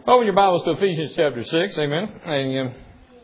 Open your Bibles to Ephesians chapter 6. Amen. And,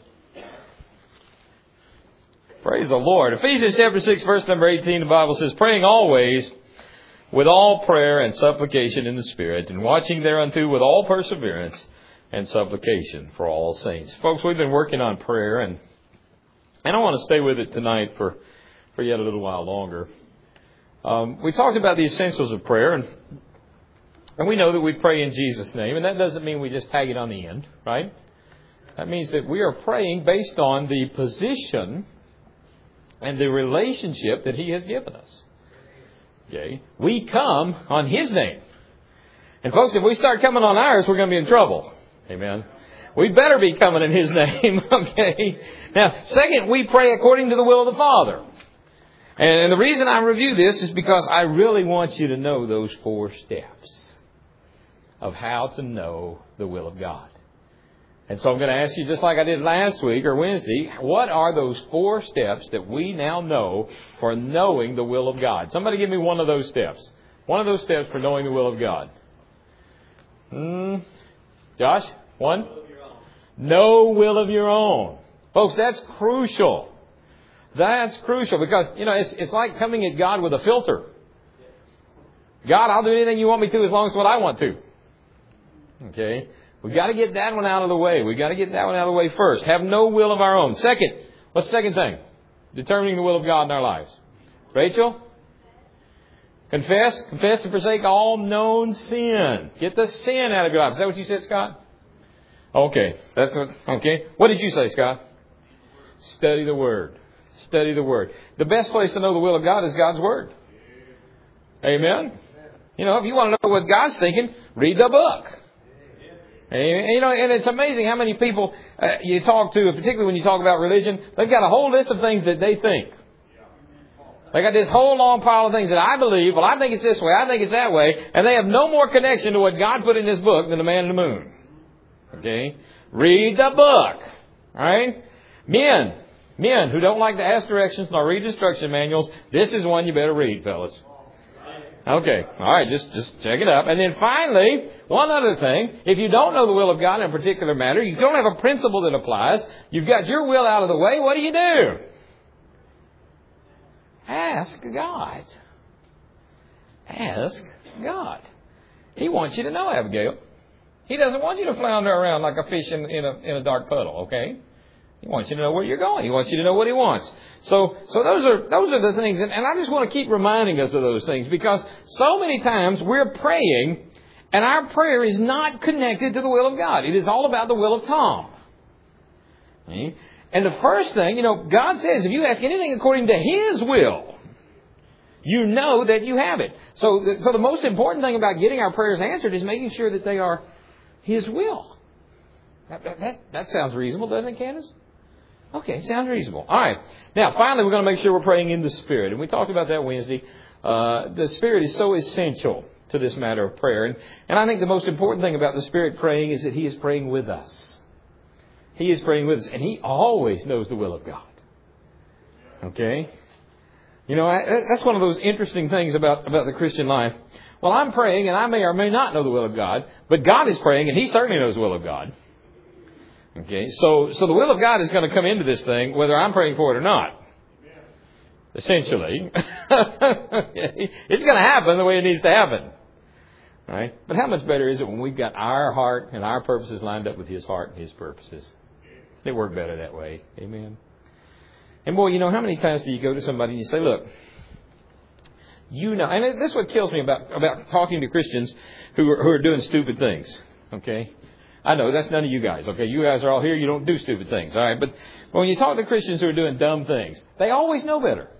praise the Lord. Ephesians chapter 6, verse number 18, the Bible says, praying always with all prayer and supplication in the Spirit, and watching thereunto with all perseverance and supplication for all saints. Folks, we've been working on prayer, and I want to stay with it tonight for yet a little while longer. We talked about the essentials of prayer, and we know that we pray in Jesus' name, and that doesn't mean we just tag it on the end, right? That means that we are praying based on the position and the relationship that He has given us. Okay? We come on His name. And folks, if we start coming on ours, we're going to be in trouble. Amen. We better be coming in His name, okay? Now, second, we pray according to the will of the Father. And the reason I review this is because I really want you to know those 4 steps of how to know the will of God. And so I'm going to ask you, just like I did last week or Wednesday, what are those 4 steps that we now know for knowing the will of God? Somebody give me one of those steps. One of those steps for knowing the will of God. Josh? One? No will of your own. Folks, that's crucial. That's crucial because, it's like coming at God with a filter. God, I'll do anything you want me to as long as what I want to. Okay? We've got to get that one out of the way. We've got to get that one out of the way first. Have no will of our own. Second, what's the second thing? Determining the will of God in our lives. Rachel? Confess and forsake all known sin. Get the sin out of your life. Is that what you said, Scott? Okay. Okay. What did you say, Scott? Study the Word. Study the Word. The best place to know the will of God is God's Word. Amen? If you want to know what God's thinking, read the book. And it's amazing how many people you talk to, particularly when you talk about religion, they've got a whole list of things that they think. They got this whole long pile of things that I believe, well, I think it's this way, I think it's that way, and they have no more connection to what God put in His book than the man in the moon. Okay? Read the book. Alright? Men who don't like to ask directions nor read instruction manuals, this is one you better read, fellas. Okay. All right. Just check it up. And then finally, one other thing. If you don't know the will of God in a particular matter, you don't have a principle that applies, you've got your will out of the way, what do? Ask God. Ask God. He wants you to know, Abigail. He doesn't want you to flounder around like a fish in a dark puddle, okay? He wants you to know where you're going. He wants you to know what He wants. So those are the things. And I just want to keep reminding us of those things because so many times we're praying and our prayer is not connected to the will of God. It is all about the will of Tom. Okay? And the first thing, God says if you ask anything according to His will, you know that you have it. So the most important thing about getting our prayers answered is making sure that they are His will. That sounds reasonable, doesn't it, Candace? Okay, sounds reasonable. All right. Now, finally, we're going to make sure we're praying in the Spirit. And we talked about that Wednesday. The Spirit is so essential to this matter of prayer. And I think the most important thing about the Spirit praying is that He is praying with us. He is praying with us. And He always knows the will of God. Okay? That's one of those interesting things about the Christian life. Well, I'm praying, and I may or may not know the will of God. But God is praying, and He certainly knows the will of God. Okay, so the will of God is going to come into this thing whether I'm praying for it or not. Essentially. Okay. It's going to happen the way it needs to happen. Right? But how much better is it when we've got our heart and our purposes lined up with His heart and His purposes? They work better that way. Amen. And boy, how many times do you go to somebody and you say, look, and this is what kills me about talking to Christians who are doing stupid things. Okay? I know that's none of you guys, okay? You guys are all here. You don't do stupid things, all right? But when you talk to Christians who are doing dumb things, they always know better.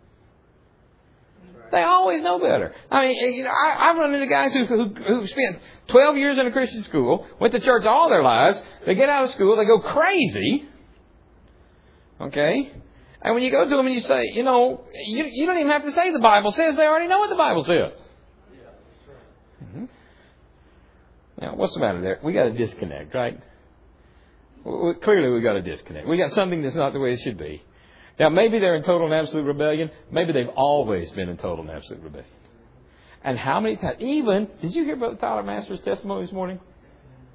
They always know better. I mean, I've run into guys who spent 12 years in a Christian school, went to church all their lives. They get out of school, they go crazy, okay? And when you go to them and you say, you don't even have to say the Bible says. They already know what the Bible says. Mm-hmm. Now, what's the matter there? We got a disconnect, right? Clearly, we got a disconnect. We got something that's not the way it should be. Now, maybe they're in total and absolute rebellion. Maybe they've always been in total and absolute rebellion. And how many times? Did you hear Brother Tyler Masters' testimony this morning?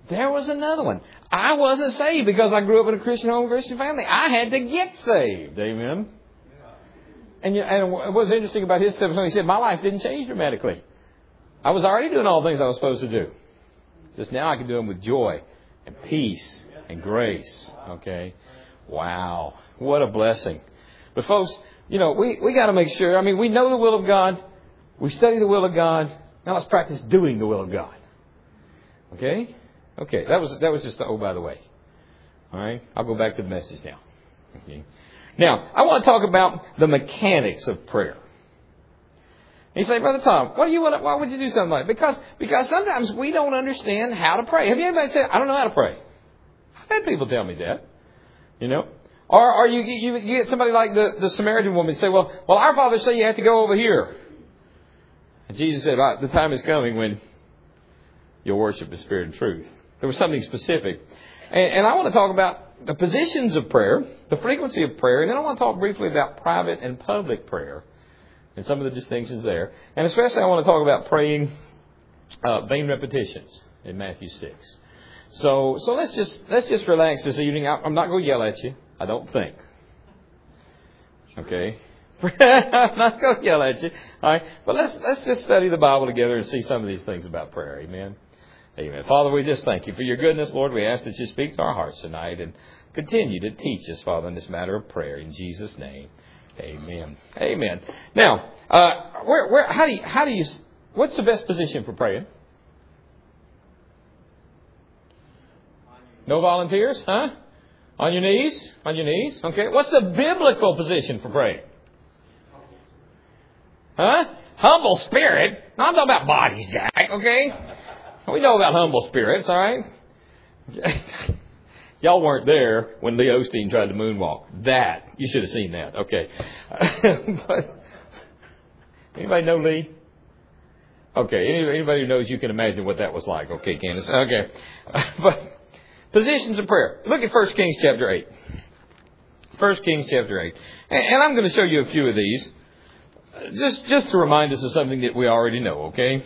There was another one. I wasn't saved because I grew up in a Christian home, Christian family. I had to get saved. Amen. And what's interesting about his testimony, he said, my life didn't change dramatically. I was already doing all the things I was supposed to do. Just now I can do them with joy and peace and grace. Okay. Wow. What a blessing. But folks, we got to make sure. I mean, we know the will of God. We study the will of God. Now let's practice doing the will of God. Okay? Okay. That was just by the way. All right. I'll go back to the message now. Okay. Now, I want to talk about the mechanics of prayer. And you say, Brother Tom, why would you do something like that? Because sometimes we don't understand how to pray. Have you ever said, I don't know how to pray? I've had people tell me that. Or you get somebody like the Samaritan woman say, well, our Father say you have to go over here. And Jesus said, the time is coming when you'll worship in spirit and truth. There was something specific. And I want to talk about the positions of prayer, the frequency of prayer, and then I want to talk briefly about private and public prayer and some of the distinctions there. And especially I want to talk about praying vain repetitions in Matthew 6. So let's just relax this evening. I'm not going to yell at you. I don't think. Okay? I'm not going to yell at you. All right? But let's just study the Bible together and see some of these things about prayer. Amen? Amen. Father, we just thank you for your goodness, Lord. We ask that you speak to our hearts tonight and continue to teach us, Father, in this matter of prayer. In Jesus' name, amen. Amen. Now, what's the best position for praying? No volunteers? Huh? On your knees? On your knees? Okay. What's the biblical position for praying? Huh? Humble spirit. No, I'm talking about bodies, Jack. Okay? We know about humble spirits, all right? Y'all weren't there when Lee Osteen tried to moonwalk. You should have seen that. Okay. But anybody know Lee? Okay. Anybody who knows, you can imagine what that was like. Okay, Candace. Okay. But positions of prayer. Look at 1 Kings chapter 8. 1 Kings chapter 8. And I'm going to show you a few of these. Just to remind us of something that we already know, okay?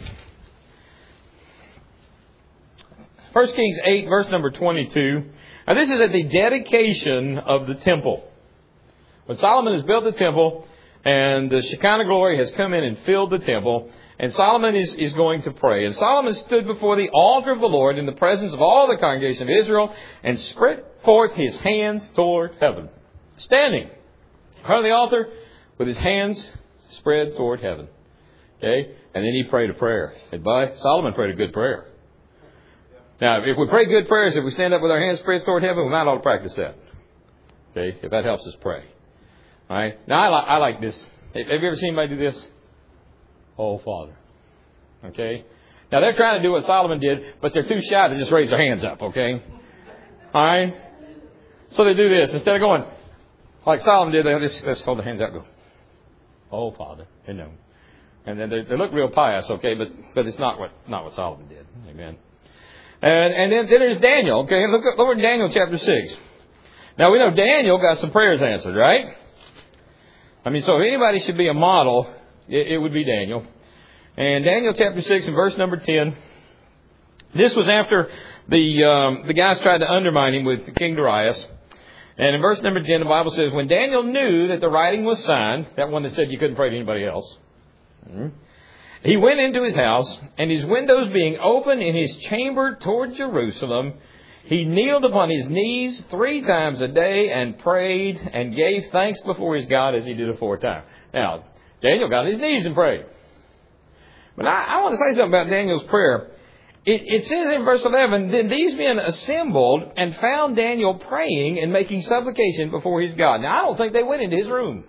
1 Kings 8, verse number 22. Now this is at the dedication of the temple. When Solomon has built the temple, and the Shekinah glory has come in and filled the temple, and Solomon is going to pray. And Solomon stood before the altar of the Lord in the presence of all the congregation of Israel, and spread forth his hands toward heaven. Standing in front of the altar with his hands spread toward heaven. Okay? And then he prayed a prayer. And Solomon prayed a good prayer. Now, if we pray good prayers, if we stand up with our hands spread toward heaven, we might ought to practice that. Okay? If that helps us pray. All right? Now, I like this. Have you ever seen anybody do this? Oh, Father. Okay? Now, they're trying to do what Solomon did, but they're too shy to just raise their hands up. Okay? All right? So they do this. Instead of going like Solomon did, they just hold their hands out and go, oh, Father. And then they look real pious, okay? But it's not what Solomon did. Amen. And then there's Daniel. Okay, look over in Daniel chapter 6. Now we know Daniel got some prayers answered, right? I mean, so if anybody should be a model, it would be Daniel. And Daniel chapter 6 and verse number 10. This was after the guys tried to undermine him with King Darius. And in verse number 10, the Bible says, when Daniel knew that the writing was signed, that one that said you couldn't pray to anybody else, he went into his house, and his windows being open in his chamber toward Jerusalem, he kneeled upon his knees 3 times a day and prayed and gave thanks before his God as he did aforetime. Now, Daniel got on his knees and prayed. But I want to say something about Daniel's prayer. It says in verse 11, then these men assembled and found Daniel praying and making supplication before his God. Now, I don't think they went into his room.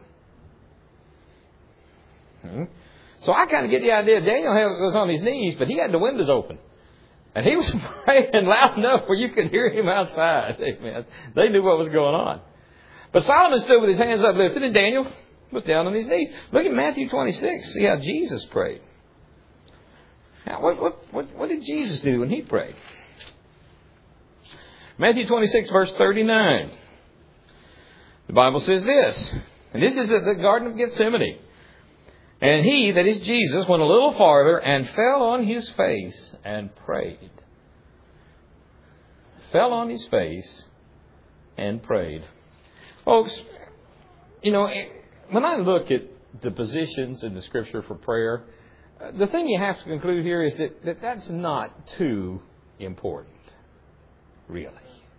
So I kind of get the idea Daniel was on his knees, but he had the windows open. And he was praying loud enough where you could hear him outside. Amen. They knew what was going on. But Solomon stood with his hands uplifted, and Daniel was down on his knees. Look at Matthew 26. See how Jesus prayed. Now, what did Jesus do when he prayed? Matthew 26, verse 39. The Bible says this. And this is at the Garden of Gethsemane. And he, that is Jesus, went a little farther and fell on his face and prayed. fell on his face and prayed. Folks, you know, when I look at the positions in the Scripture for prayer, the thing you have to conclude here is that that's not too important, really.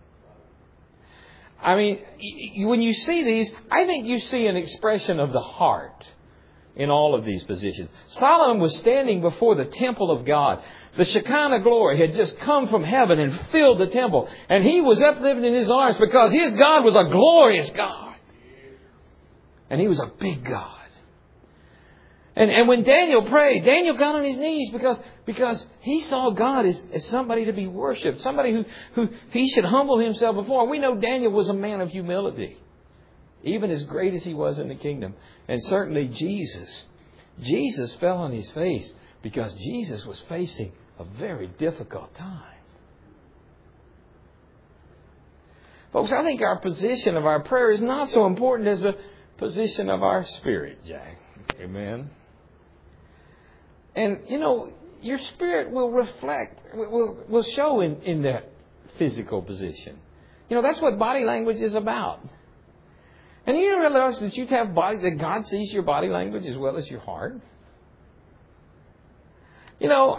I mean, when you see these, I think you see an expression of the heart in all of these positions. Solomon was standing before the temple of God. The Shekinah glory had just come from heaven and filled the temple. And he was uplifted in his arms because his God was a glorious God. And he was a big God. And when Daniel prayed, Daniel got on his knees because he saw God as somebody to be worshipped, somebody who he should humble himself before. And we know Daniel was a man of humility, even as great as he was in the kingdom. And certainly Jesus fell on his face because Jesus was facing a very difficult time. Folks, I think our position of our prayer is not so important as the position of our spirit, Jack. Amen. And, you know, your spirit will reflect, will show in that physical position. You know, that's what body language is about. And you realize that that God sees your body language as well as your heart. You know,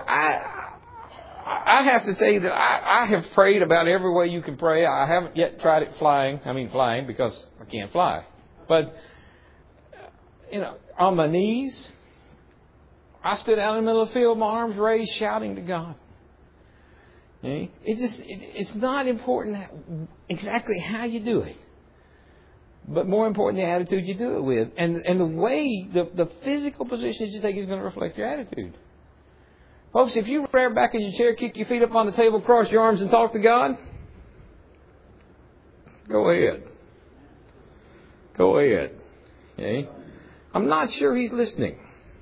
I have to tell you that I have prayed about every way you can pray. I haven't yet tried it flying because I can't fly. But, you know, on my knees, I stood out in the middle of the field, my arms raised, shouting to God. It's not important exactly how you do it, but more important the attitude you do it with. And the way, the physical positions you take is going to reflect your attitude. Folks, if you rear back in your chair, kick your feet up on the table, cross your arms and talk to God, go ahead. Go ahead. Okay? I'm not sure He's listening.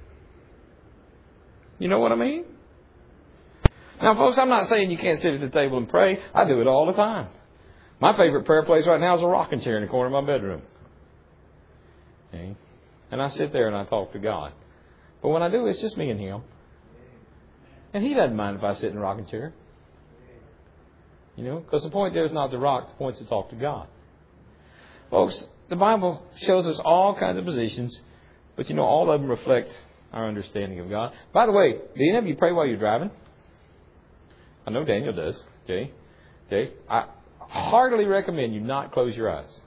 You know what I mean? Now, folks, I'm not saying you can't sit at the table and pray. I do it all the time. My favorite prayer place right now is a rocking chair in the corner of my bedroom. Okay? And I sit there and I talk to God. But when I do, it's just me and Him. And He doesn't mind if I sit in a rocking chair. You know, because the point there is not to rock, the point is to talk to God. Folks, the Bible shows us all kinds of positions, but you know, all of them reflect our understanding of God. By the way, do any of you pray while you're driving? I know Daniel does. Okay. I heartily recommend you not close your eyes.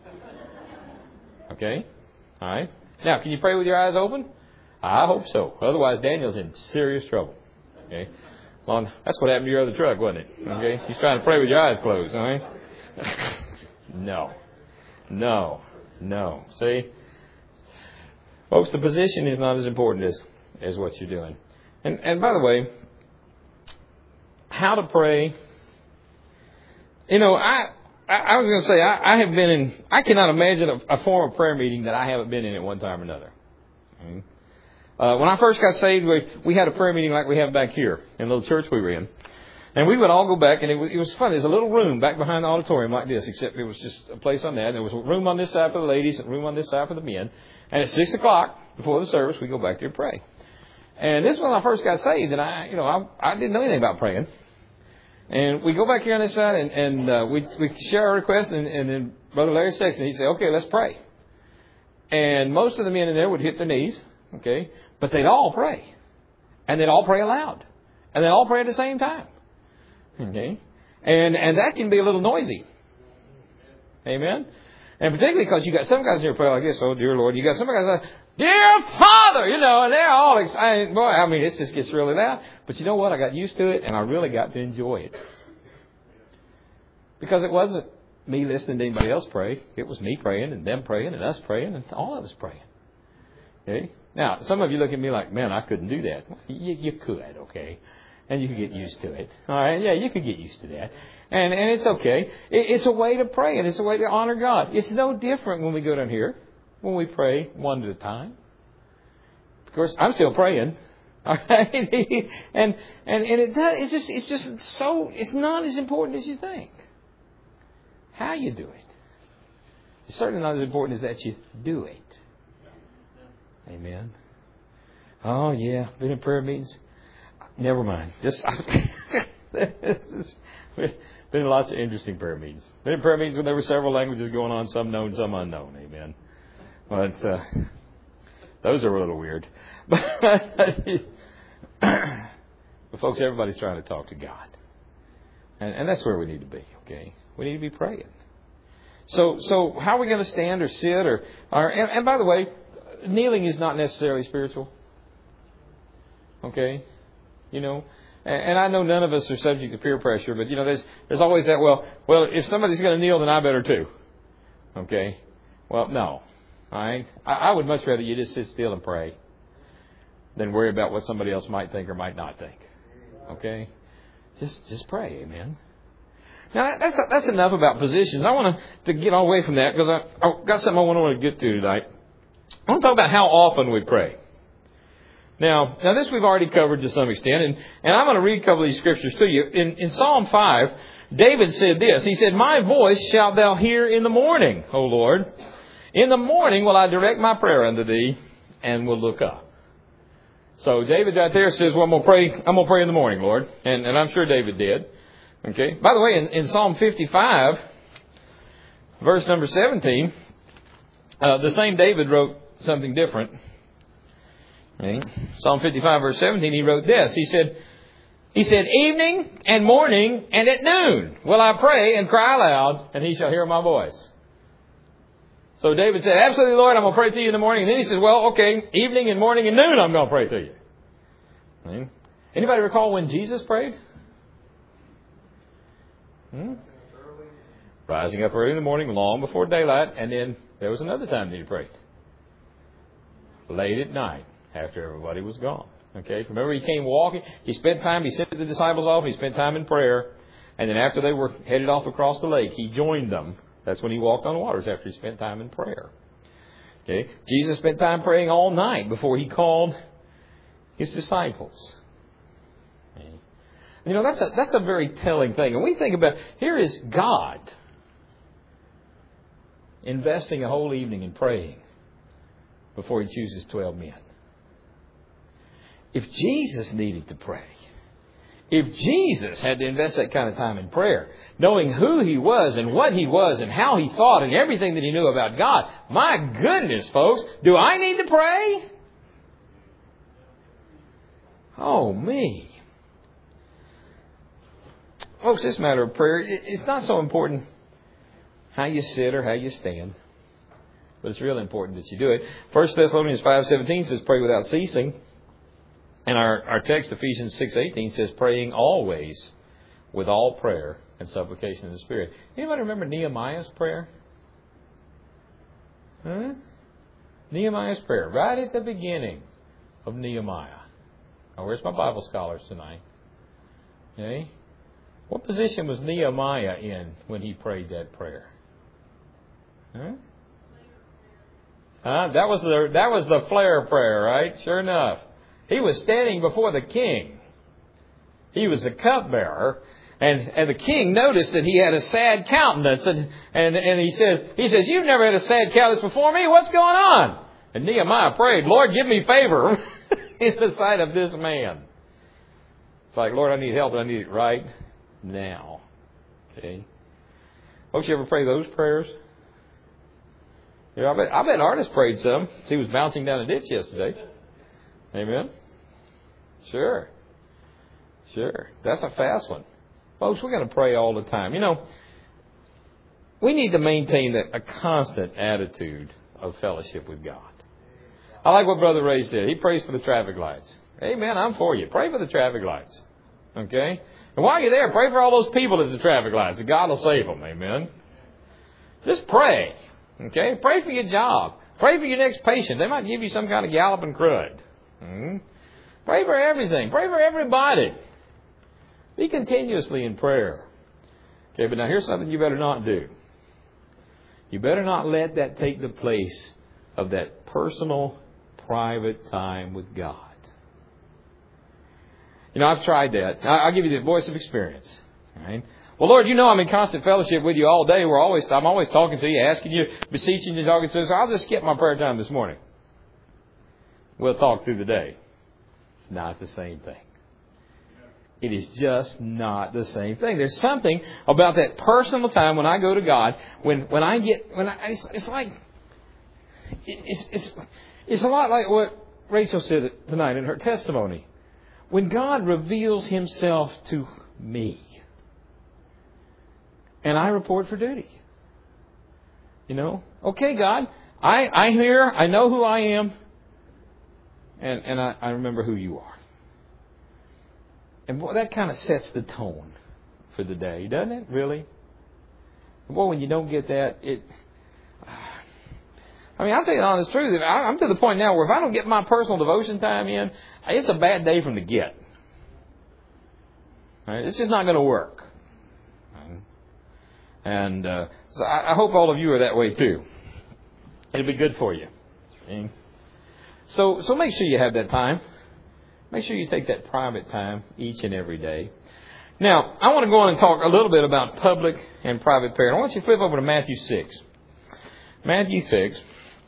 Okay? All right. Now, can you pray with your eyes open? I hope so. Otherwise, Daniel's in serious trouble. Okay? Well, that's what happened to your other truck, wasn't it? Okay? He's trying to pray with your eyes closed. All right? No. See? Folks, the position is not as important as what you're doing. And by the way, how to pray. You know, I was going to say, I have been in, I cannot imagine a form of prayer meeting that I haven't been in at one time or another. When I first got saved, we had a prayer meeting like we have back here in the little church we were in. And we would all go back, and it was fun. There's a little room back behind the auditorium like this, except it was just a place on that. There was a room on this side for the ladies and a room on this side for the men. And at 6 o'clock before the service, we go back there and pray. And this is when I first got saved, and I didn't know anything about praying. And we go back here on this side, and we share our requests, and then Brother Larry Sexton, he'd say, okay, let's pray. And most of the men in there would hit their knees, okay, but they'd all pray. And they'd all pray aloud. And they'd all pray at the same time. Okay? And that can be a little noisy. Amen? And particularly because you got some guys in your prayer like this, oh, dear Lord. You got some guys like, dear Father, you know, and they're all excited. Boy, I mean, it just gets really loud. But you know what? I got used to it, and I really got to enjoy it. Because it wasn't me listening to anybody else pray. It was me praying, and them praying, and us praying, and all of us praying. Okay? Now, some of you look at me like, man, I couldn't do that. You could, okay? And you can get used to it. All right? Yeah, you can get used to that. And it's okay. It's a way to pray, and it's a way to honor God. It's no different when we go down here, when we pray one at a time. Of course, I'm still praying. All right? and it's not as important as you think. How you do it. It's certainly not as important as that you do it. Amen. Oh, yeah. Been in prayer meetings. Never mind. Let Been in lots of interesting prayer meetings. Been in prayer meetings when there were several languages going on, some known, some unknown. Amen. But those are a little weird. But folks, everybody's trying to talk to God. And that's where we need to be, okay? We need to be praying. So how are we going to stand or sit or and by the way, kneeling is not necessarily spiritual. Okay? You know, and I know none of us are subject to peer pressure, but you know, there's always that, well, if somebody's going to kneel, then I better too. Okay? Well, no. All right? I would much rather you just sit still and pray than worry about what somebody else might think or might not think. Okay? Just pray, amen. Now that's enough about positions. I want to get away from that because I've got something I want to get to tonight. I want to talk about how often we pray. Now this we've already covered to some extent, and I'm going to read a couple of these scriptures to you. In Psalm 5, David said this. He said, "My voice shalt thou hear in the morning, O Lord. In the morning will I direct my prayer unto thee, and will look up." So David right there says, well, I'm going to pray in the morning, Lord. And I'm sure David did. Okay. By the way, in Psalm 55, verse number 17, the same David wrote something different. Okay. Psalm 55, verse 17, he wrote this. He said, "Evening and morning and at noon will I pray and cry aloud, and he shall hear my voice." So David said, "Absolutely, Lord, I'm going to pray to you in the morning." And then he says, well, okay, evening and morning and noon I'm going to pray to you. Okay. Anybody recall when Jesus prayed? Rising up early in the morning, long before daylight, and then there was another time that he prayed. Late at night, after everybody was gone. Okay. Remember, he came walking. He spent time. He sent the disciples off. He spent time in prayer. And then after they were headed off across the lake, he joined them. That's when he walked on waters, after he spent time in prayer. Okay. Jesus spent time praying all night before he called his disciples. Okay. You know, that's a very telling thing. And we think about, here is God investing a whole evening in praying before he chooses 12 men. If Jesus needed to pray, if Jesus had to invest that kind of time in prayer, knowing who he was and what he was and how he thought and everything that he knew about God, my goodness, folks, do I need to pray? Oh, me. Folks, this matter of prayer, it's not so important how you sit or how you stand, but it's really important that you do it. 1 Thessalonians 5:17 says, "Pray without ceasing." And our text, Ephesians 6:18, says, "Praying always with all prayer and supplication in the Spirit." Anybody remember Nehemiah's prayer? Huh? Nehemiah's prayer, right at the beginning of Nehemiah. Now, where's my Bible scholars tonight? Okay. What position was Nehemiah in when he prayed that prayer? Huh? That was the flare prayer, right? Sure enough. He was standing before the king. He was the cupbearer. And the king noticed that he had a sad countenance. And he says, "You've never had a sad countenance before me. What's going on?" And Nehemiah prayed, "Lord, give me favor in the sight of this man." It's like, "Lord, I need help, and I need it right now." Okay. Folks, you ever pray those prayers? You know, I bet Artist prayed some. He was bouncing down a ditch yesterday. Amen. Sure. That's a fast one. Folks, we're going to pray all the time. You know, we need to maintain a constant attitude of fellowship with God. I like what Brother Ray said. He prays for the traffic lights. Amen. I'm for you. Pray for the traffic lights. Okay? And while you're there, pray for all those people at the traffic lights. That God will save them. Amen. Just pray. Okay? Pray for your job. Pray for your next patient. They might give you some kind of galloping crud. Pray for everything. Pray for everybody. Be continuously in prayer. Okay, but now here's something you better not do. You better not let that take the place of that personal, private time with God. You know, I've tried that. I'll give you the voice of experience. All right? Well, Lord, you know I'm in constant fellowship with you all day. I'm always talking to you, asking you, beseeching you, talking to you. So I'll just skip my prayer time this morning. We'll talk through the day. It's not the same thing. It is just not the same thing. There's something about that personal time when I go to God, it's a lot like what Rachel said tonight in her testimony. When God reveals Himself to me, and I report for duty. Okay, God, I'm here. I know who I am, and I remember who you are. And boy, that kind of sets the tone for the day, doesn't it? Really? Boy, when you don't get that, I'll tell you the honest truth. I'm to the point now where if I don't get my personal devotion time in, it's a bad day from the get. Right? It's just not going to work. And so I hope all of you are that way too. It'll be good for you. So make sure you have that time. Make sure you take that private time each and every day. Now, I want to go on and talk a little bit about public and private prayer. I want you to flip over to Matthew 6. Matthew 6.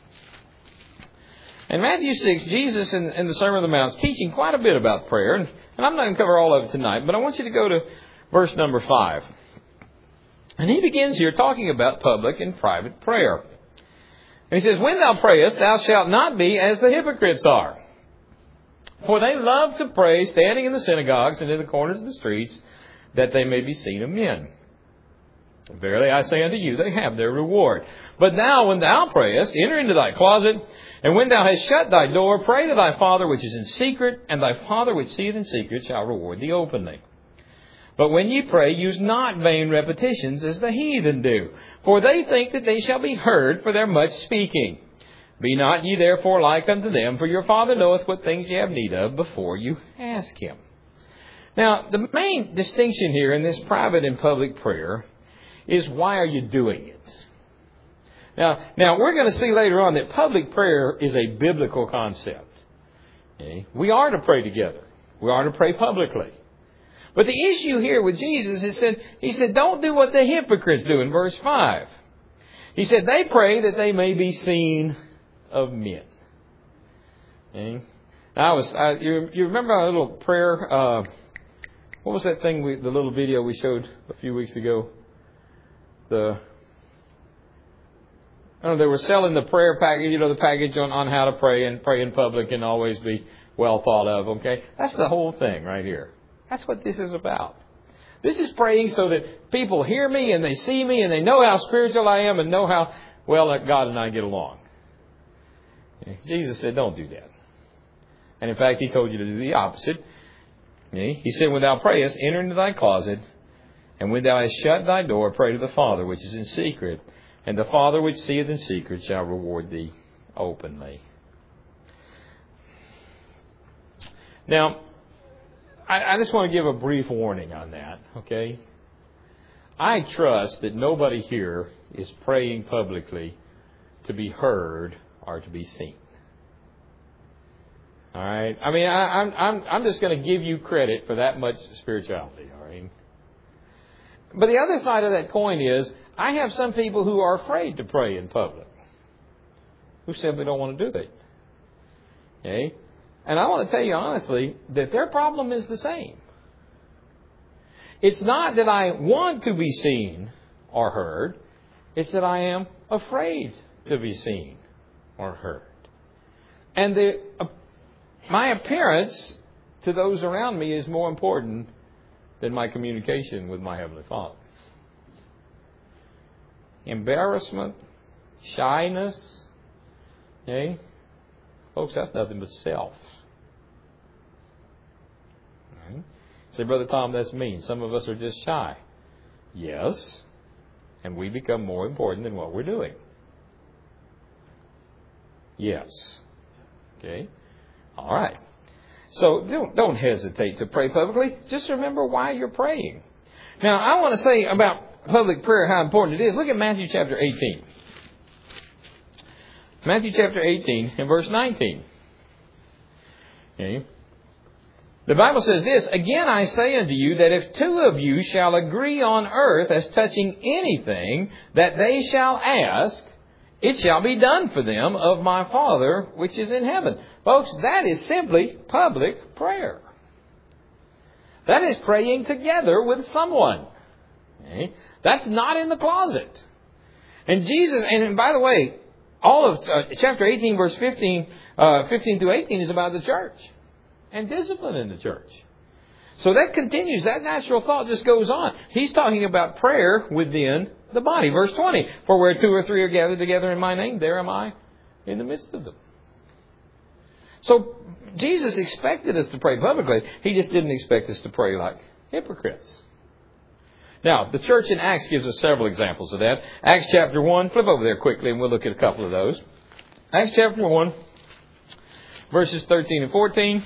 In Matthew 6, Jesus in the Sermon on the Mount is teaching quite a bit about prayer. And I'm not going to cover all of it tonight, but I want you to go to verse number 5. And he begins here talking about public and private prayer. And he says, "When thou prayest, thou shalt not be as the hypocrites are. For they love to pray standing in the synagogues and in the corners of the streets, that they may be seen of men. Verily I say unto you, they have their reward. But thou, when thou prayest, enter into thy closet, and when thou hast shut thy door, pray to thy Father which is in secret, and thy Father which seeth in secret shall reward thee openly. But when ye pray, use not vain repetitions as the heathen do, for they think that they shall be heard for their much speaking. Be not ye therefore like unto them, for your Father knoweth what things ye have need of before you ask Him." Now, the main distinction here in this private and public prayer is, why are you doing it? Now we're going to see later on that public prayer is a biblical concept. Okay? We are to pray together. We are to pray publicly. But the issue here with Jesus is he said, don't do what the hypocrites do in verse 5. He said, they pray that they may be seen of men. Okay? You remember our little prayer? What was that thing? The little video we showed a few weeks ago. They were selling the prayer package. The package on how to pray and pray in public and always be well thought of. Okay, that's the whole thing right here. That's what this is about. This is praying so that people hear me and they see me and they know how spiritual I am and know how well that God and I get along. Jesus said, don't do that. And in fact, He told you to do the opposite. He said, when thou prayest, enter into thy closet, and when thou hast shut thy door, pray to the Father which is in secret, and the Father which seeth in secret shall reward thee openly. Now, I just want to give a brief warning on that, okay? I trust that nobody here is praying publicly to be heard or to be seen. All right? I'm just going to give you credit for that much spirituality, all right? But the other side of that coin is, I have some people who are afraid to pray in public, who simply don't want to do it. Okay? And I want to tell you honestly that their problem is the same. It's not that I want to be seen or heard. It's that I am afraid to be seen or heard. And my appearance to those around me is more important than my communication with my Heavenly Father. Embarrassment, shyness, okay? Folks, that's nothing but self. Right? Say, Brother Tom, that's mean. Some of us are just shy. Yes, and we become more important than what we're doing. Yes. Okay? All right. So don't hesitate to pray publicly. Just remember why you're praying. Now, I want to say about public prayer how important it is. Look at Matthew chapter 18. Matthew chapter 18 and verse 19. Okay. The Bible says this, "Again I say unto you that if two of you shall agree on earth as touching anything that they shall ask, it shall be done for them of my Father which is in heaven." Folks, that is simply public prayer. That is praying together with someone. Okay? That's not in the closet. And Jesus, and by the way, all of chapter 18, verse 15 through 18 is about the church and discipline in the church. So that continues. That natural thought just goes on. He's talking about prayer within the body. Verse 20, for where 2 or 3 are gathered together in my name, there am I in the midst of them. So Jesus expected us to pray publicly. He just didn't expect us to pray like hypocrites. Now, the church in Acts gives us several examples of that. Acts chapter 1, flip over there quickly and we'll look at a couple of those. Acts chapter 1, verses 13 and 14.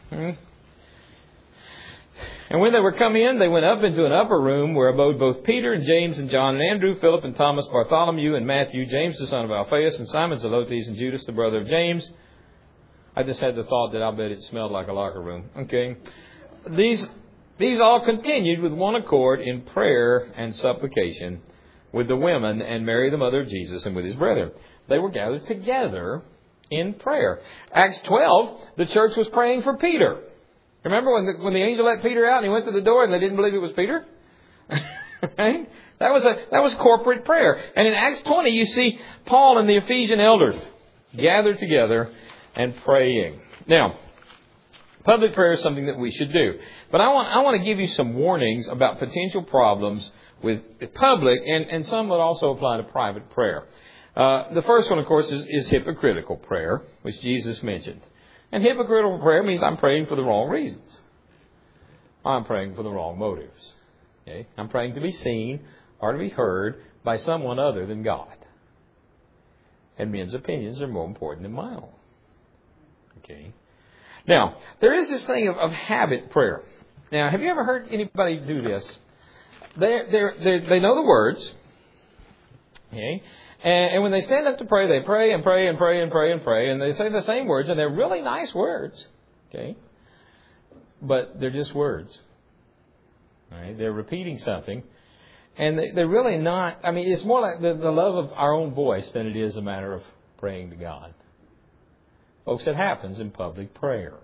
And when they were come in, they went up into an upper room where abode both Peter and James and John and Andrew, Philip and Thomas, Bartholomew and Matthew, James the son of Alphaeus and Simon Zelotes and Judas the brother of James. I just had the thought that I'll bet it smelled like a locker room. Okay. These all continued with one accord in prayer and supplication with the women and Mary the mother of Jesus and with his brethren. They were gathered together in prayer. Acts 12, the church was praying for Peter. Remember when the angel let Peter out and he went to the door and they didn't believe it was Peter? Right? That was corporate prayer. And in Acts 20, you see Paul and the Ephesian elders gathered together and praying. Now, public prayer is something that we should do. But I want to give you some warnings about potential problems with public, and some would also apply to private prayer. The first one, of course, is hypocritical prayer, which Jesus mentioned. And hypocritical prayer means I'm praying for the wrong reasons. I'm praying for the wrong motives. Okay? I'm praying to be seen or to be heard by someone other than God. And men's opinions are more important than my own. Okay. Now, there is this thing of habit prayer. Now, have you ever heard anybody do this? They know the words. Okay. And when they stand up to pray, they pray and pray and pray and pray and pray. And they say the same words. And they're really nice words. Okay. But they're just words. All right. They're repeating something. And they're really not. I mean, it's more like the love of our own voice than it is a matter of praying to God. Folks, it happens in public prayer.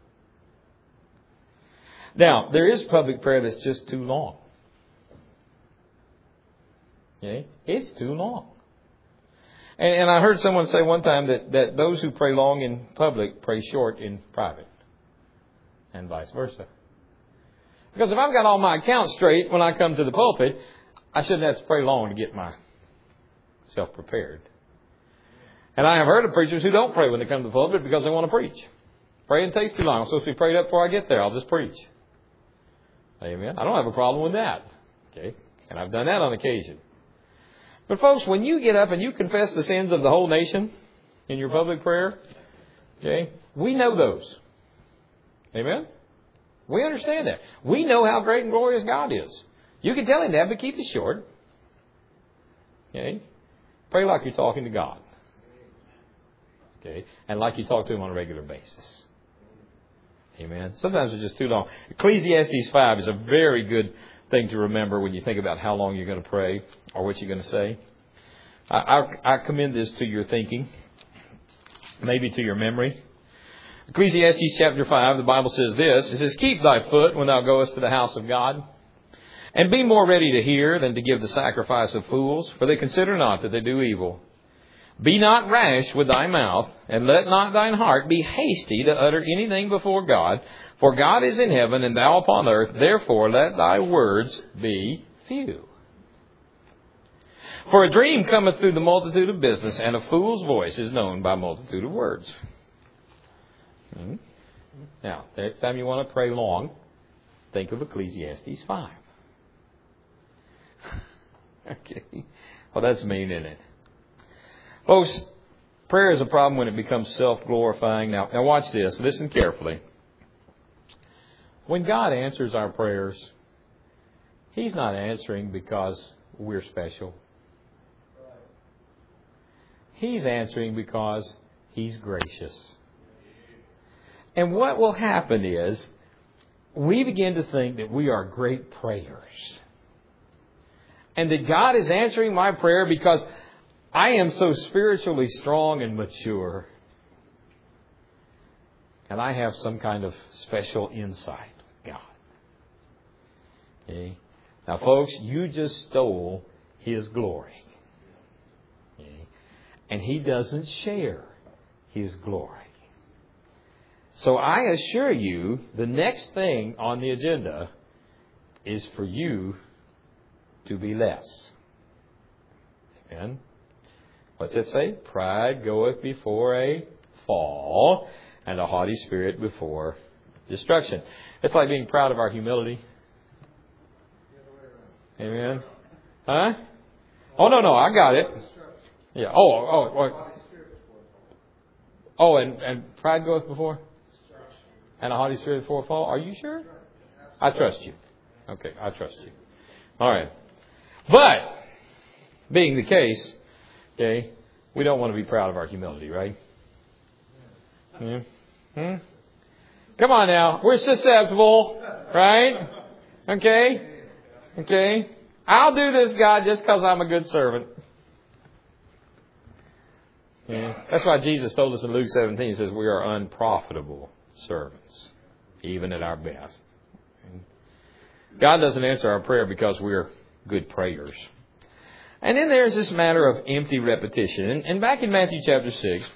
Now, there is public prayer that's just too long. Okay? It's too long. And I heard someone say one time that those who pray long in public pray short in private. And vice versa. Because if I've got all my accounts straight when I come to the pulpit, I shouldn't have to pray long to get myself prepared. And I have heard of preachers who don't pray when they come to the pulpit because they want to preach. Praying takes too long. I'm supposed to be prayed up before I get there. I'll just preach. Amen. I don't have a problem with that. Okay. And I've done that on occasion. But folks, when you get up and you confess the sins of the whole nation in your public prayer, okay, we know those. Amen. We understand that. We know how great and glorious God is. You can tell him that, but keep it short. Okay. Pray like you're talking to God. Okay. And like you talk to him on a regular basis. Amen. Sometimes they're just too long. Ecclesiastes 5 is a very good thing to remember when you think about how long you're going to pray or what you're going to say. I commend this to your thinking, maybe to your memory. Ecclesiastes chapter 5, the Bible says this. It says, keep thy foot when thou goest to the house of God, and be more ready to hear than to give the sacrifice of fools, for they consider not that they do evil. Be not rash with thy mouth, and let not thine heart be hasty to utter anything before God. For God is in heaven, and thou upon earth. Therefore let thy words be few. For a dream cometh through the multitude of business, and a fool's voice is known by multitude of words. Now, the next time you want to pray long, think of Ecclesiastes 5. Okay. Well, that's mean, isn't it? Folks, prayer is a problem when it becomes self-glorifying. Now watch this. Listen carefully. When God answers our prayers, he's not answering because we're special. He's answering because he's gracious. And what will happen is we begin to think that we are great prayers. And that God is answering my prayer because I am so spiritually strong and mature. And I have some kind of special insight with God. Okay? Now, folks, you just stole His glory. Okay? And He doesn't share His glory. So I assure you, the next thing on the agenda is for you to be less. Amen? What's it say? Pride goeth before a fall, and a haughty spirit before destruction. It's like being proud of our humility. Amen? Huh? Oh, no, I got it. Yeah. Oh, and pride goeth before? And a haughty spirit before a fall? Are you sure? I trust you. Okay, I trust you. All right. But, being the case, okay, we don't want to be proud of our humility, right? Come on now. We're susceptible, right? Okay. I'll do this, God, just because I'm a good servant. Yeah. That's why Jesus told us in Luke 17, He says we are unprofitable servants, even at our best. God doesn't answer our prayer because we're good prayers. And then there's this matter of empty repetition. And back in Matthew chapter 6,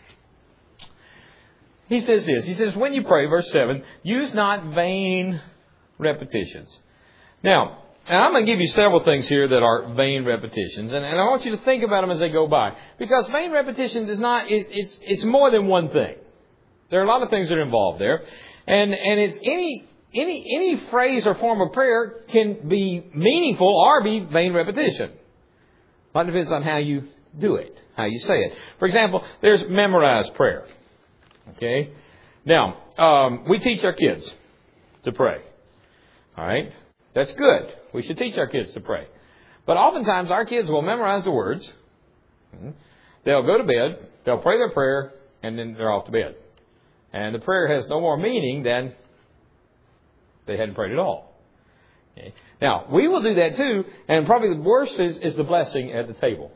He says this. He says, when you pray, verse 7, use not vain repetitions. Now I'm going to give you several things here that are vain repetitions. And I want you to think about them as they go by. Because vain repetition is not, it's more than one thing. There are a lot of things that are involved there. And it's any phrase or form of prayer can be meaningful or be vain repetition. It depends on how you do it, how you say it. For example, there's memorized prayer. Okay? Now, we teach our kids to pray. All right? That's good. We should teach our kids to pray. But oftentimes our kids will memorize the words. They'll go to bed. They'll pray their prayer. And then they're off to bed. And the prayer has no more meaning than they hadn't prayed at all. Okay. Now, we will do that too. And probably the worst is the blessing at the table.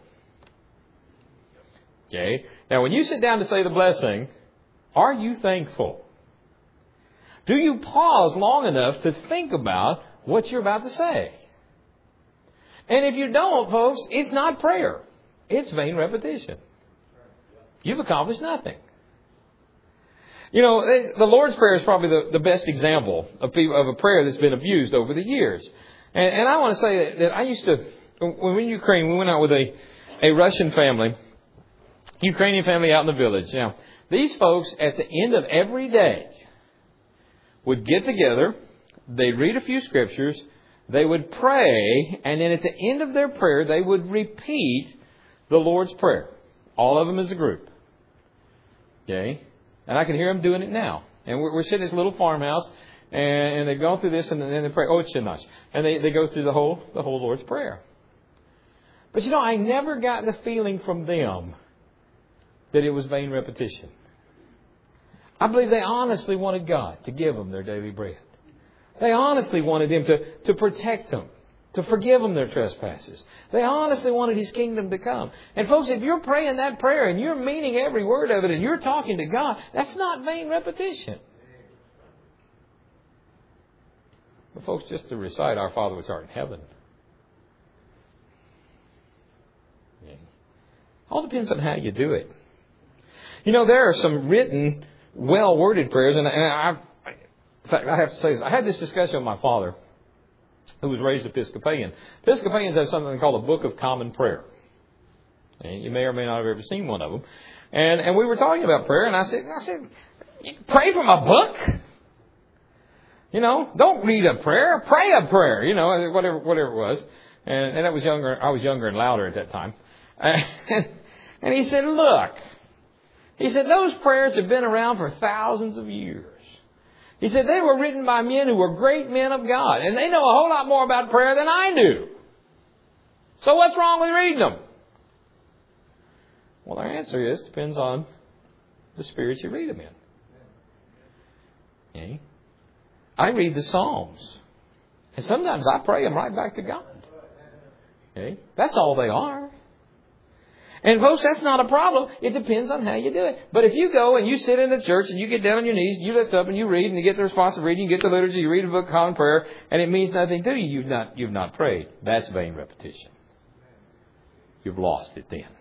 Okay. Now, when you sit down to say the blessing, are you thankful? Do you pause long enough to think about what you're about to say? And if you don't, folks, it's not prayer. It's vain repetition. You've accomplished nothing. You know, the Lord's Prayer is probably the best example of a prayer that's been abused over the years. And I want to say that I used to, when we were in Ukraine, we went out with a Russian family, Ukrainian family out in the village. Now, these folks, at the end of every day, would get together, they'd read a few scriptures, they would pray, and then at the end of their prayer, they would repeat the Lord's Prayer. All of them as a group. Okay? And I can hear them doing it now. And we're sitting in this little farmhouse, and they've gone through this, and then they pray, oh, it's Shinash. And they go through the whole Lord's Prayer. But you know, I never got the feeling from them that it was vain repetition. I believe they honestly wanted God to give them their daily bread. They honestly wanted Him to protect them, to forgive them their trespasses. They honestly wanted His kingdom to come. And folks, if you're praying that prayer and you're meaning every word of it and you're talking to God, that's not vain repetition. But folks, just to recite Our Father which art in heaven. Yeah. All depends on how you do it. You know, there are some written, well-worded prayers, and in fact, I have to say this. I had this discussion with my father, who was raised Episcopalian. Episcopalians have something called the Book of Common Prayer. And you may or may not have ever seen one of them. And we were talking about prayer, and I said, pray from a book? You know, don't read a prayer, pray a prayer, you know, whatever it was. And I was younger and louder at that time. And he said, look, he said, those prayers have been around for thousands of years. He said, they were written by men who were great men of God. And they know a whole lot more about prayer than I do. So what's wrong with reading them? Well, our answer is, depends on the spirit you read them in. Okay? I read the Psalms. And sometimes I pray them right back to God. Okay? That's all they are. And folks, that's not a problem. It depends on how you do it. But if you go and you sit in the church and you get down on your knees, you lift up and you read and you get the responsive reading, you get the liturgy, you read a book of common prayer, and it means nothing to you, you've not prayed. That's vain repetition. You've lost it then.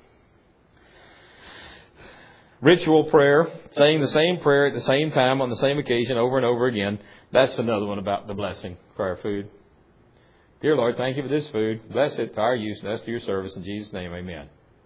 Ritual prayer, saying the same prayer at the same time on the same occasion over and over again. That's another one about the blessing for our food. Dear Lord, thank you for this food. Bless it to our use and us to your service. In Jesus' name, amen.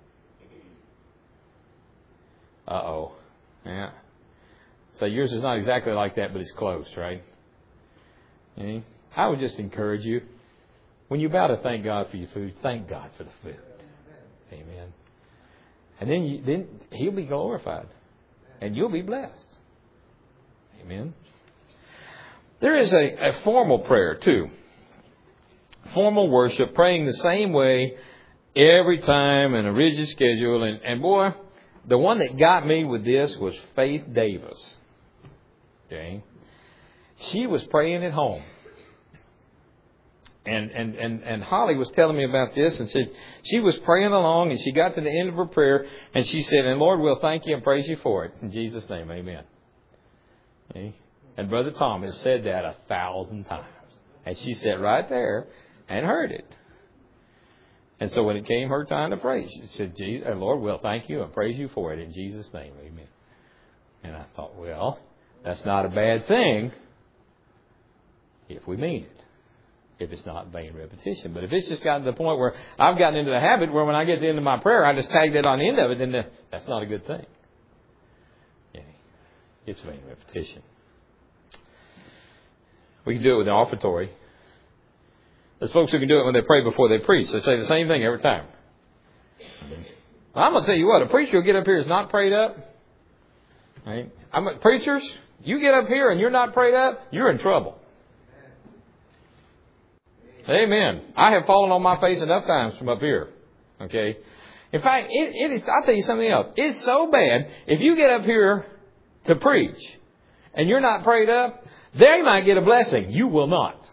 Uh-oh. Yeah. So yours is not exactly like that, but it's close, right? I would just encourage you, when you bow to thank God for your food, thank God for the food. Amen. And then He'll be glorified. And you'll be blessed. Amen. There is a formal prayer, too. Formal worship, praying the same way every time in a rigid schedule. And boy, the one that got me with this was Faith Davis. Okay. She was praying at home. And Holly was telling me about this and said she was praying along and she got to the end of her prayer and she said, and Lord, we'll thank you and praise you for it. In Jesus' name, amen. Okay. And Brother Tom has said that 1,000 times. And she sat right there and heard it. And so when it came her time to pray, she said, Lord, we'll thank you and praise you for it in Jesus' name. Amen. And I thought, well, that's not a bad thing if we mean it. If it's not vain repetition. But if it's just gotten to the point where I've gotten into the habit where when I get to the end of my prayer, I just tag that on the end of it, then that's not a good thing. Yeah. It's vain repetition. We can do it with an offertory. There's folks who can do it when they pray before they preach. They say the same thing every time. I'm going to tell you what, a preacher who get up here is not prayed up. Right? Preachers, you get up here and you're not prayed up, you're in trouble. Amen. I have fallen on my face enough times from up here. Okay. In fact, it is, I'll tell you something else. It's so bad, if you get up here to preach and you're not prayed up, they might get a blessing. You will not.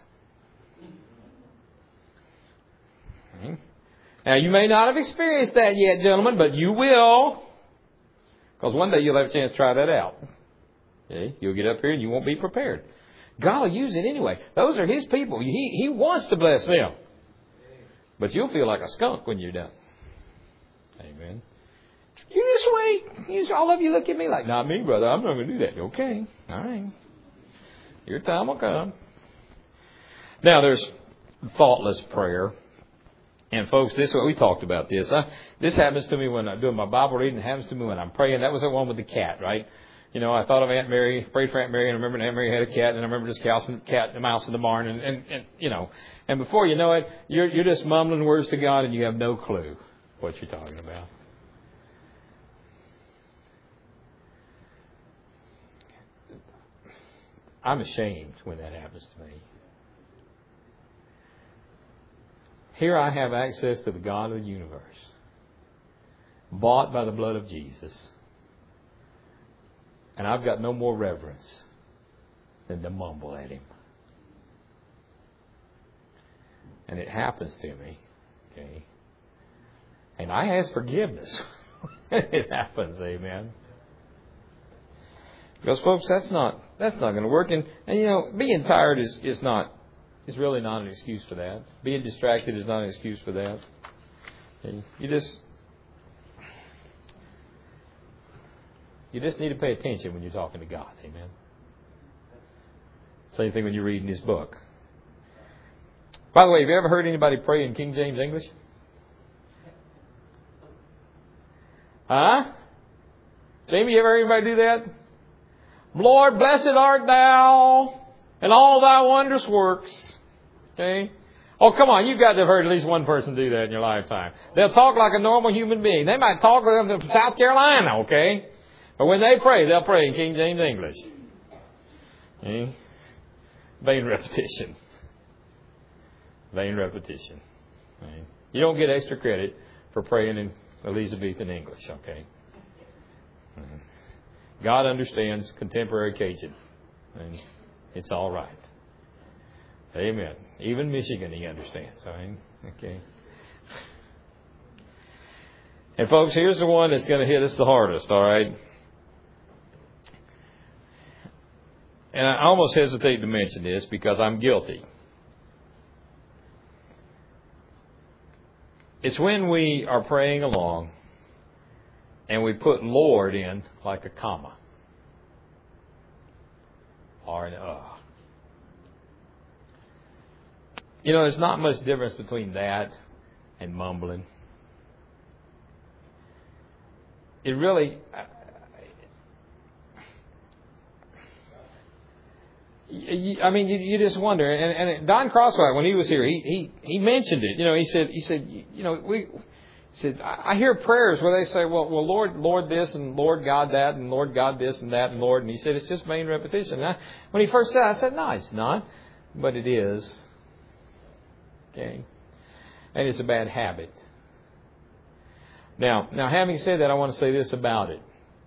Now, you may not have experienced that yet, gentlemen, but you will. Because one day you'll have a chance to try that out. Okay? You'll get up here and you won't be prepared. God will use it anyway. Those are His people. He wants to bless them. But you'll feel like a skunk when you're done. Amen. You just wait. All of you look at me like, not me, brother. I'm not going to do that. Okay. All right. Your time will come. Now, there's thoughtless prayer. And folks, this is what we talked about this. This happens to me when I'm doing my Bible reading. It happens to me when I'm praying. That was the one with the cat, right? You know, I thought of Aunt Mary, prayed for Aunt Mary, and I remember Aunt Mary had a cat, and I remember this cat and a mouse in the barn, and you know. And before you know it, you're just mumbling words to God, and you have no clue what you're talking about. I'm ashamed when that happens to me. Here I have access to the God of the universe, bought by the blood of Jesus. And I've got no more reverence than to mumble at Him. And it happens to me. Okay. And I ask forgiveness. It happens, amen. Because folks, that's not going to work. And you know, being tired is really not an excuse for that. Being distracted is not an excuse for that. Okay. You just need to pay attention when you're talking to God. Amen. Same thing when you're reading His book. By the way, have you ever heard anybody pray in King James English? Huh? Jamie, you ever heard anybody do that? Lord, blessed art Thou and all Thy wondrous works. Okay? Oh, come on. You've got to have heard at least one person do that in your lifetime. They'll talk like a normal human being. They might talk like them from South Carolina, okay? But when they pray, they'll pray in King James English. Okay? Vain repetition. Vain repetition. Okay? You don't get extra credit for praying in Elizabethan English, okay? God understands contemporary Cajun. And it's all right. Amen. Even Michigan He understands. I mean, okay. And folks, here's the one that's going to hit us the hardest, all right? And I almost hesitate to mention this because I'm guilty. It's when we are praying along and we put Lord in like a comma or an You know, there's not much difference between that and mumbling. It really, I mean, you just wonder. And Don Crosswhite, when he was here, he mentioned it. You know, he said, you know, he said, I hear prayers where they say, well, Lord this and Lord God that and Lord God this and that and Lord. And he said, it's just vain repetition. And when he first said it, I said, no, it's not. But it is. Okay. And it's a bad habit. Now, having said that, I want to say this about it.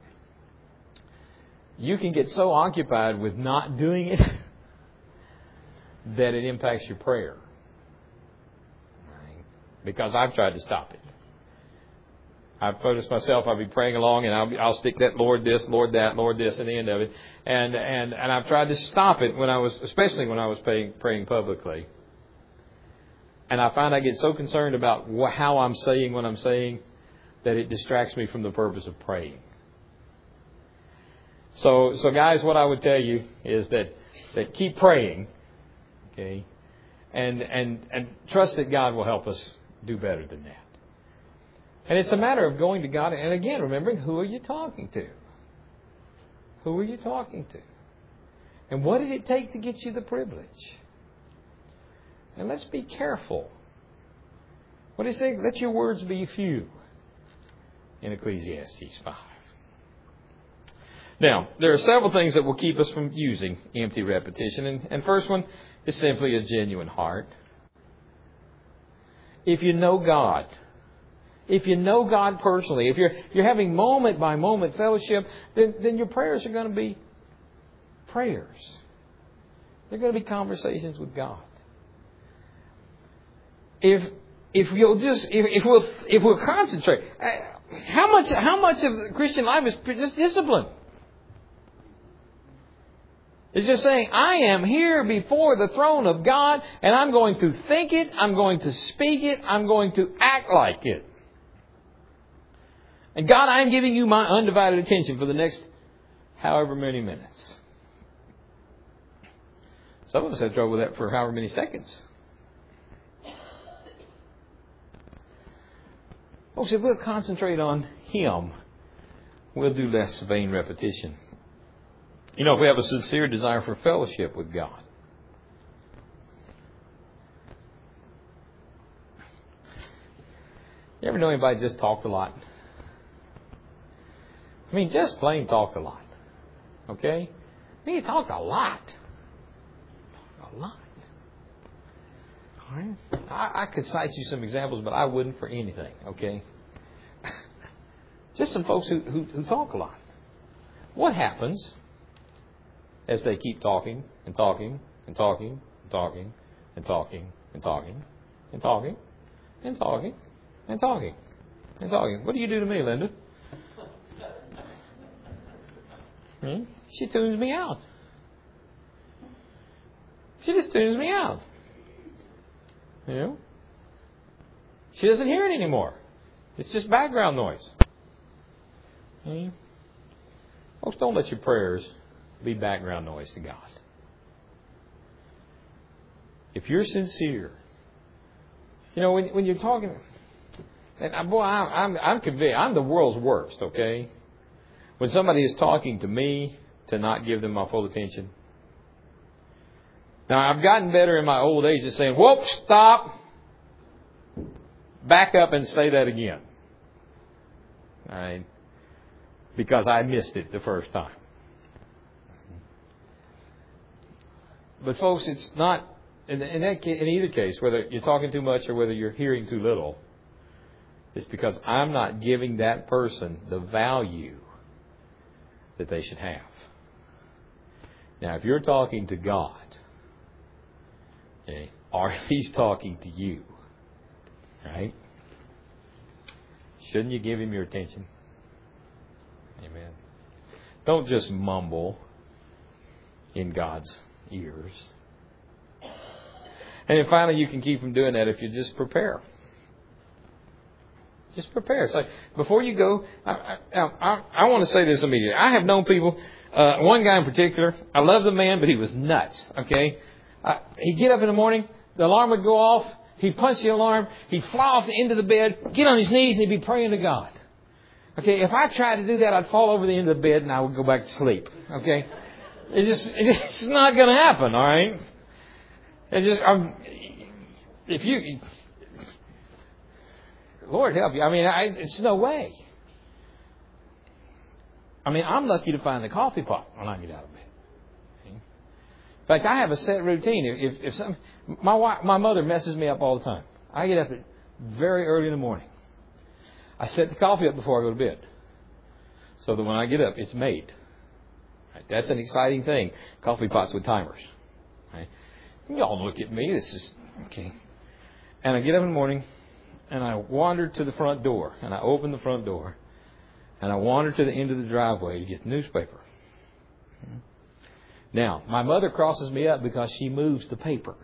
You can get so occupied with not doing it that it impacts your prayer. Right? Because I've tried to stop it. I've noticed myself, I'll be praying along and I'll stick that Lord this, Lord that, Lord this at the end of it. And I've tried to stop it especially when I was praying publicly. And I find I get so concerned about how I'm saying what I'm saying that it distracts me from the purpose of praying. So guys, what I would tell you is that keep praying, okay, and trust that God will help us do better than that. And it's a matter of going to God and again remembering, who are you talking to? Who are you talking to? And what did it take to get you the privilege? And let's be careful. What do you say? Let your words be few in Ecclesiastes 5. Now, there are several things that will keep us from using empty repetition. And first one is simply a genuine heart. If you know God, if you know God personally, if you're having moment by moment fellowship, then your prayers are going to be prayers. They're going to be conversations with God. If we'll concentrate, how much of the Christian life is just discipline? It's just saying, I am here before the throne of God, and I'm going to think it, I'm going to speak it, I'm going to act like it. And God, I'm giving you my undivided attention for the next however many minutes. Some of us have trouble with that for however many seconds. Folks, if we'll concentrate on Him, we'll do less vain repetition. You know, if we have a sincere desire for fellowship with God. You ever know anybody just talked a lot? I mean, just plain talked a lot. Okay? I mean, he talked a lot. A lot. All right? I could cite you some examples, but I wouldn't for anything. Okay? Just some folks who talk a lot. What happens as they keep talking and talking and talking and talking and talking and talking and talking and talking and talking and talking? What do you do to me, Linda? She tunes me out. She just tunes me out. You know? She doesn't hear it anymore. It's just background noise. Folks, don't let your prayers be background noise to God. If you're sincere, you know, when you're talking, and boy, I'm convinced, I'm the world's worst, okay? When somebody is talking to me, to not give them my full attention. Now, I've gotten better in my old age at saying, whoop, stop, back up and say that again. All right? Because I missed it the first time. But folks, it's not, in either case, whether you're talking too much or whether you're hearing too little, it's because I'm not giving that person the value that they should have. Now, if you're talking to God, okay, or if He's talking to you, right? Shouldn't you give Him your attention? Amen. Don't just mumble in God's ears. And then finally, you can keep from doing that if you just prepare. Just prepare. So before you go, I want to say this immediately. I have known people, one guy in particular, I love the man, but he was nuts. Okay? He'd get up in the morning, the alarm would go off, he'd punch the alarm, he'd fly off the end of the bed, get on his knees, and he'd be praying to God. Okay? If I tried to do that, I'd fall over the end of the bed and I would go back to sleep. Okay? It's not going to happen, all right? Lord help you. I mean, it's no way. I mean, I'm lucky to find the coffee pot when I get out of bed. In fact, I have a set routine. If my mother messes me up all the time. I get up very early in the morning. I set the coffee up before I go to bed, so that when I get up, it's made. Right? That's an exciting thing. Coffee pots with timers. Right? Y'all look at me. This is okay. And I get up in the morning. And I wandered to the front door. And I opened the front door. And I wandered to the end of the driveway to get the newspaper. Now, my mother crosses me up because she moves the paper.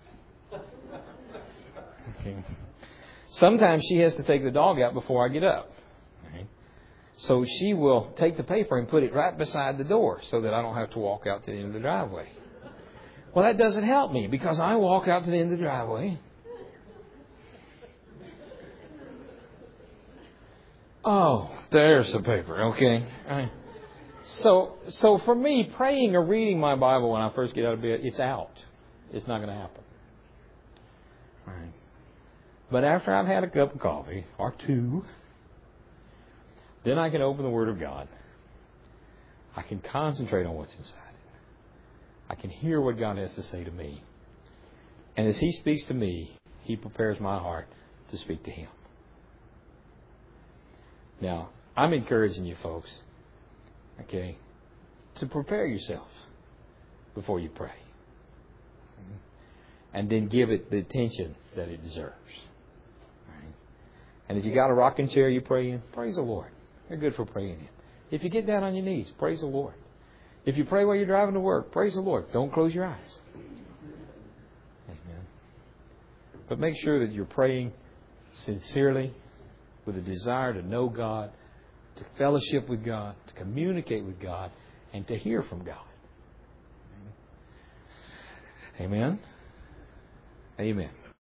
Okay. Sometimes she has to take the dog out before I get up. Okay. So she will take the paper and put it right beside the door so that I don't have to walk out to the end of the driveway. Well, that doesn't help me because I walk out to the end of the driveway. Oh, there's the paper. Okay. So for me, praying or reading my Bible when I first get out of bed, it's out. It's not going to happen. All right. But after I've had a cup of coffee or two, then I can open the Word of God. I can concentrate on what's inside it. I can hear what God has to say to me. And as He speaks to me, He prepares my heart to speak to Him. Now, I'm encouraging you folks, okay, to prepare yourself before you pray. And then give it the attention that it deserves. Right? And if you got a rocking chair you pray in, praise the Lord. You're good for praying in. If you get down on your knees, praise the Lord. If you pray while you're driving to work, praise the Lord. Don't close your eyes. Amen. But make sure that you're praying sincerely, with a desire to know God, to fellowship with God, to communicate with God, and to hear from God. Amen? Amen.